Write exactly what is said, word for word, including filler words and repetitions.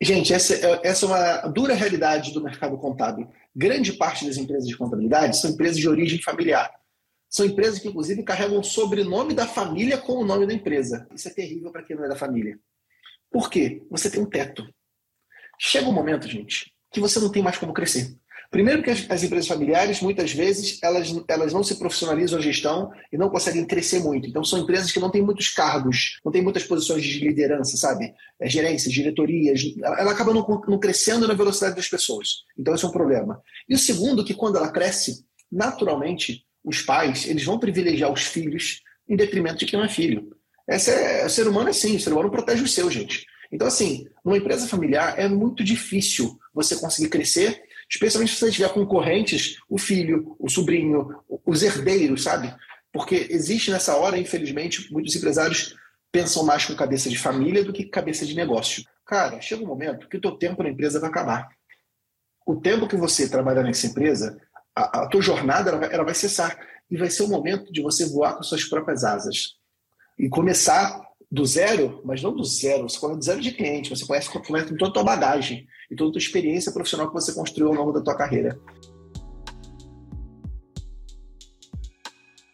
Gente, essa, é- essa é uma dura realidade do mercado contábil. Grande parte das empresas de contabilidade são empresas de origem familiar. São empresas que, inclusive, carregam o sobrenome da família com o nome da empresa. Isso é terrível para quem não é da família. Por quê? Você tem um teto. Chega um momento, gente, que você não tem mais como crescer. Primeiro que as, as empresas familiares, muitas vezes, elas, elas não se profissionalizam a gestão e não conseguem crescer muito. Então, são empresas que não têm muitos cargos, não têm muitas posições de liderança, sabe? É, gerências, diretorias. Ela, ela acaba não, não crescendo na velocidade das pessoas. Então, esse é um problema. E o segundo, que quando ela cresce, naturalmente, os pais eles vão privilegiar os filhos em detrimento de quem não é filho. Essa é, o ser humano é assim, o ser humano protege o seu, gente. Então, assim, numa empresa familiar é muito difícil você conseguir crescer, especialmente se você tiver concorrentes, o filho, o sobrinho, os herdeiros, sabe? Porque existe nessa hora, infelizmente, muitos empresários pensam mais com cabeça de família do que cabeça de negócio. Cara, chega um momento que o teu tempo na empresa vai acabar. O tempo que você trabalhar nessa empresa, a, a tua jornada ela vai, ela vai cessar. E vai ser o momento de você voar com suas próprias asas. E começar do zero, mas não do zero, você começa do zero de cliente, você começa, começa com toda a tua bagagem e toda a tua experiência profissional que você construiu ao longo da tua carreira.